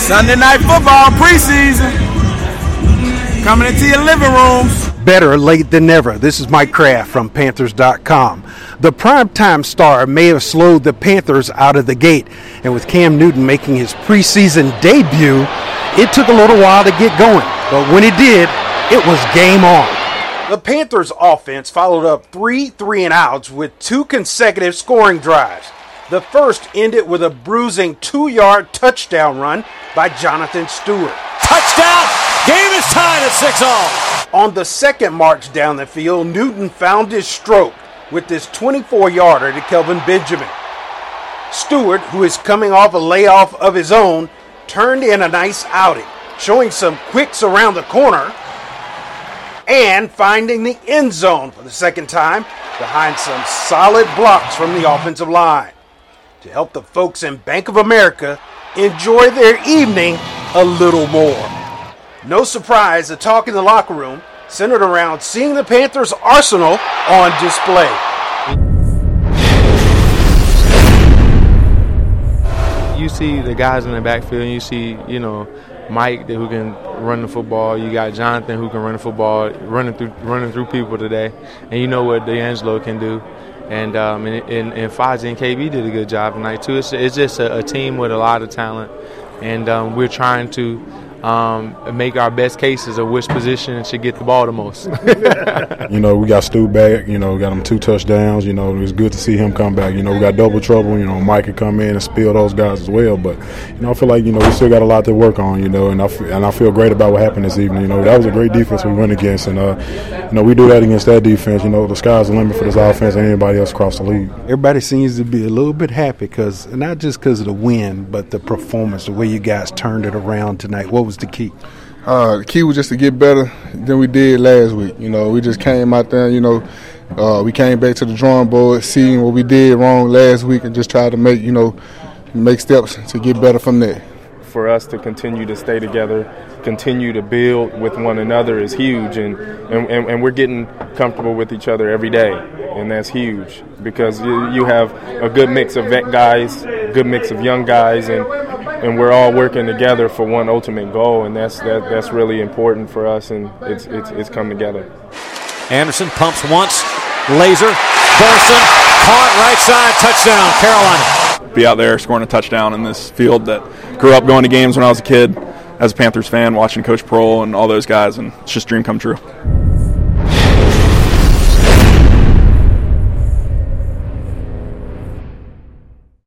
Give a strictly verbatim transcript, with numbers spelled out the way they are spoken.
Sunday Night Football preseason coming into your living rooms. Better late than never. This is Mike Kraft from Panthers dot com. The primetime star may have slowed the Panthers out of the gate, and with Cam Newton making his preseason debut, it took a little while to get going. But when it did, it was game on. The Panthers offense followed up three three and outs with two consecutive scoring drives. The first ended with a bruising two-yard touchdown run by Jonathan Stewart. Touchdown! Game is tied at six all. On the second march down the field, Newton found his stroke with this twenty-four-yarder to Kelvin Benjamin. Stewart, who is coming off a layoff of his own, turned in a nice outing, showing some quicks around the corner and finding the end zone for the second time behind some solid blocks from the offensive line to help the folks in Bank of America enjoy their evening a little more. No surprise, the talk in the locker room centered around seeing the Panthers' arsenal on display. You see the guys in the backfield, and you see, you know, Mike who can run the football. You got Jonathan who can run the football, running through running through people today. And you know what D'Angelo can do. And um, and, and, and Fozzie and K B did a good job tonight, too. It's, it's just a, a team with a lot of talent. And um, we're trying to um, make our best cases of which position should get the ball the most. You know, we got Stu back. You know, we got him two touchdowns. You know, it was good to see him come back. You know, we got double trouble. You know, Mike could come in and spill those guys as well. But, you know, I feel like, you know, we still got a lot to work on, you know, and I, feel, and I feel great about what happened this evening. You know, that was a great defense we went against. And, uh, you know, we do that against that defense. You know, the sky's the limit for this offense and anybody else across the league. Everybody seems to be a little bit happy because, not just because of the win, but the performance, the way you guys turned it around tonight. What was the key? Uh, the key was just to get better than we did last week. You know, we just came out there, you know, uh, we came back to the drawing board, seeing what we did wrong last week and just tried to make, you know, make steps to get better from there. For us to continue to stay together, continue to build with one another is huge, and, and, and we're getting comfortable with each other every day, and that's huge because you, you have a good mix of vet guys, good mix of young guys, and and we're all working together for one ultimate goal, and that's that, that's really important for us, and it's it's it's come together. Anderson pumps once, laser, Burson, caught right side, touchdown, Carolina. Be out there scoring a touchdown in this field that grew up going to games when I was a kid as a Panthers fan, watching Coach Prohl and all those guys, and it's just a dream come true.